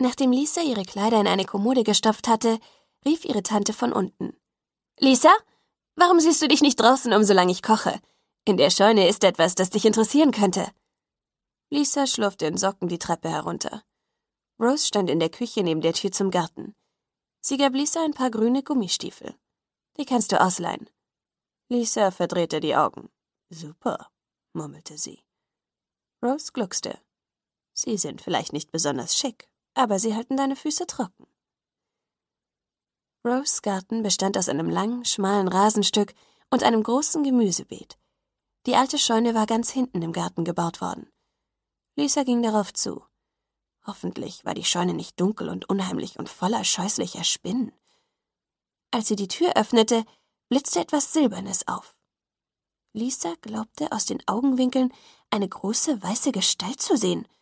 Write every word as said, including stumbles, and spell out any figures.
Nachdem Lisa ihre Kleider in eine Kommode gestopft hatte, rief ihre Tante von unten. »Lisa, warum siehst du dich nicht draußen um, solange ich koche? In der Scheune ist etwas, das dich interessieren könnte.« Lisa schlurfte in Socken die Treppe herunter. Rose stand in der Küche neben der Tür zum Garten. Sie gab Lisa ein paar grüne Gummistiefel. »Die kannst du ausleihen.« Lisa verdrehte die Augen. »Super«, murmelte sie. Rose gluckste. »Sie sind vielleicht nicht besonders schick, aber sie halten deine Füße trocken.« Roses Garten bestand aus einem langen, schmalen Rasenstück und einem großen Gemüsebeet. Die alte Scheune war ganz hinten im Garten gebaut worden. Lisa ging darauf zu. Hoffentlich war die Scheune nicht dunkel und unheimlich und voller scheußlicher Spinnen. Als sie die Tür öffnete, blitzte etwas Silbernes auf. Lisa glaubte, aus den Augenwinkeln eine große weiße Gestalt zu sehen.